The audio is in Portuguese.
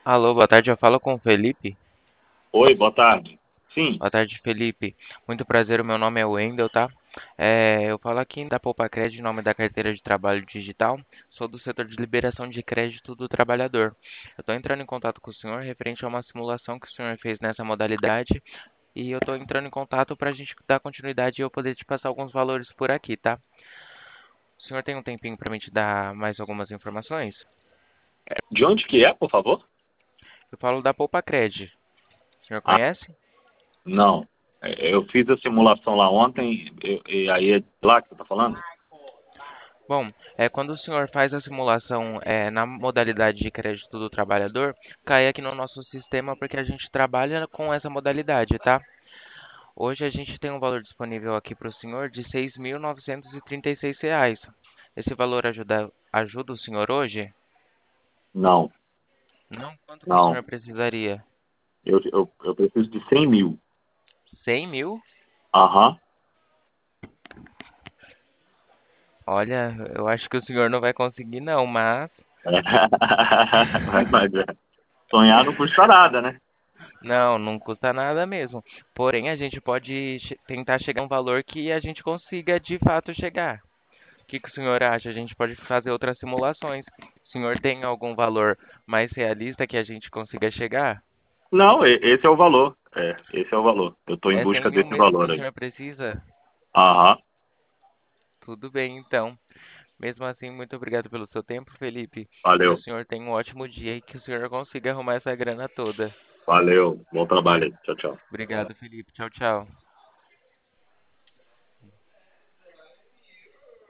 Alô, boa tarde, eu falo com o Felipe. Oi, boa tarde. Sim, Boa tarde, Felipe. Muito prazer, o meu nome é Wendel, tá? Eu falo aqui da Poupa Crédito, em nome da carteira de trabalho digital. Sou do setor de liberação de crédito do trabalhador. Eu estou entrando em contato com o senhor referente a uma simulação que o senhor fez nessa modalidade e eu estou entrando em contato para a gente dar continuidade e eu poder te passar alguns valores por aqui, tá? O senhor tem um tempinho para me te dar mais algumas informações? de onde que é, por favor? Eu falo da Poupa Crédito. O senhor Ah, conhece? não. Eu fiz a simulação lá ontem, e aí é de lá que você está falando? Bom, quando o senhor faz a simulação na modalidade de crédito do trabalhador, cai aqui no nosso sistema porque a gente trabalha com essa modalidade, tá? Hoje a gente tem um valor disponível aqui para o senhor de R$ 6.936. Esse valor ajuda o senhor hoje? Não, Não? Quanto que o não. senhor precisaria? Eu preciso de 100 mil. 100 mil? Aham. Olha, eu acho que o senhor não vai conseguir não, mas... Mas sonhar não custa nada, né? Não, não custa nada mesmo. Porém, a gente pode tentar chegar a um valor que a gente consiga de fato chegar. O que o senhor acha? A gente pode fazer outras simulações. O senhor tem algum valor mais realista que a gente consiga chegar? Não, esse é o valor. Esse é o valor. Eu estou em É 100 busca mil desse mesmo que o valor aí. senhor precisa? Aham. Tudo bem, então. Mesmo assim, muito obrigado pelo seu tempo, Felipe. Que o Valeu. senhor tenha um ótimo dia e que o senhor consiga arrumar essa grana toda. Valeu. Bom trabalho aí. Tchau, tchau. Obrigado, Felipe. Tchau, tchau.